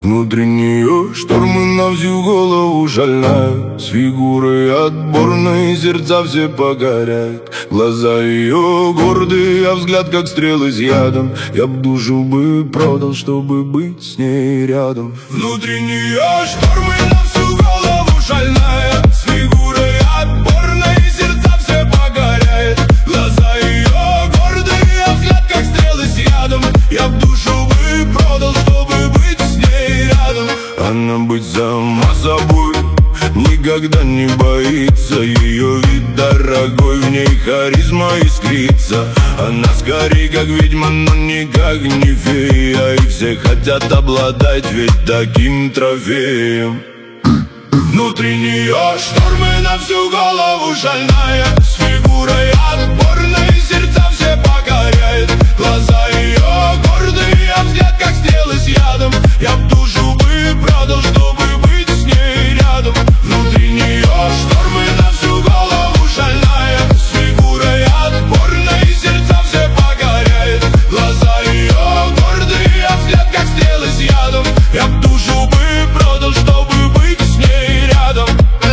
Внутри нее штормы на всю голову шальная, с фигурой отборной сердца все погорят. Глаза ее гордые, а взгляд как стрелы с ядом. Я б душу бы продал, чтобы быть с ней рядом. Внутри нее штормы на всю голову шальная, с фигурой отборной сердца все погорят. Глаза ее гордые, а взгляд как стрелы с ядом. Я б душу бы продал, чтобы быть с ней рядом. Она быть сама собой, никогда не боится. Ее вид дорогой, в ней харизма искрится. Она скорее как ведьма, но никак не фея. И все хотят обладать ведь таким трофеем. Внутри нее штормы на всю голову шальная, с фигурой отборной сердца все покоряет. Глаза ее гордые, а взгляд как стрелы с ядом. Я б душу бы продал, чтобы быть с ней рядом. Внутри нее штормы на всю голову шальная, с фигурой отборной сердца все покоряет. Глаза ее гордые, а взгляд как стрелы с ядом. Я б душу бы продал, чтобы быть с ней рядом.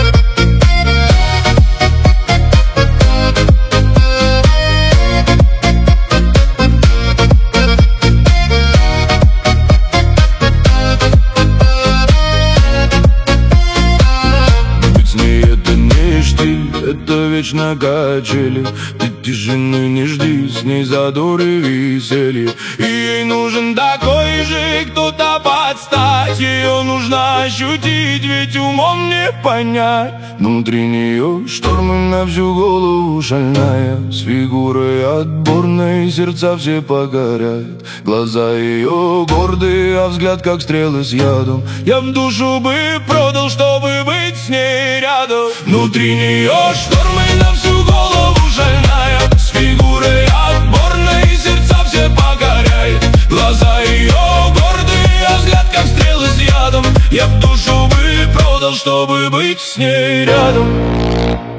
Это вечно качели, ты тишины не жди, с ней задор и веселье. И ей нужен такой же кто-то под стать. Ее нужно ощутить, ведь умом не понять. Внутри нее штормы на всю голову шальная, с фигурой отборной сердца все погорят. Глаза ее гордые, а взгляд как стрелы с ядом. Я б душу бы продал, чтобы быть с ней рядом. Внутри нее штормы на всю голову шальная, с фигурой отборной сердца все погоряет. Глаза ее гордые, а взгляд как стрелы с ядом. Я б душу бы продал, чтобы быть с ней рядом.